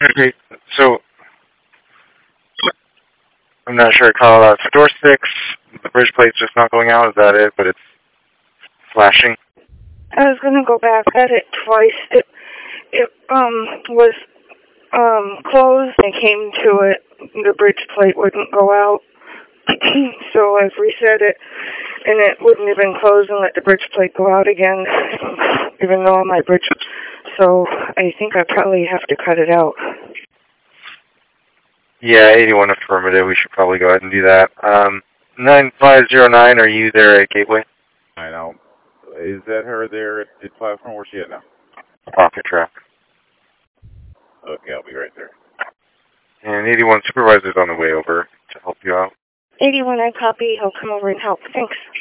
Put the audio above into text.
Okay, so I'm not sure I call out. So door 6, the bridge plate's just not going out. Is that it? But it's flashing. I was gonna go back at it twice. It was closed. I came to it. The bridge plate wouldn't go out. So I've reset it, and it wouldn't even close and let the bridge plate go out again, even though my bridge. So I think I probably have to cut it out. Yeah, 81 affirmative. We should probably go ahead and do that. 9509, are you there at Gateway? I know. Is that her there at the platform? Where's she at now? Pocket track. Okay, I'll be right there. And 81 supervisor's on the way over to help you out. 81, I copy. He'll come over and help. Thanks.